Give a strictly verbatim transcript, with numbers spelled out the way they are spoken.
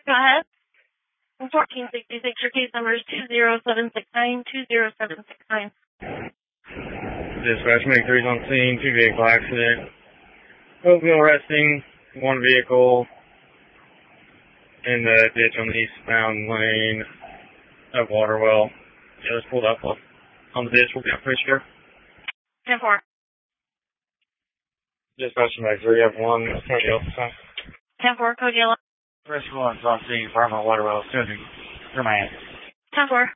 Go ahead. fourteen sixty-six, your case number is two zero seven six nine, two zero seven six nine. Dispatch make threes on scene, two vehicle accident. Both wheel resting, one vehicle in the ditch on the eastbound lane of Waterwell. The other's pulled up on the ditch. We'll get pretty sure. ten four. Dispatch make three, have one Cody Yellow. ten four, Cody Yellow. First one, on scene, Farmville Waterwell, soon. Your man. ten four.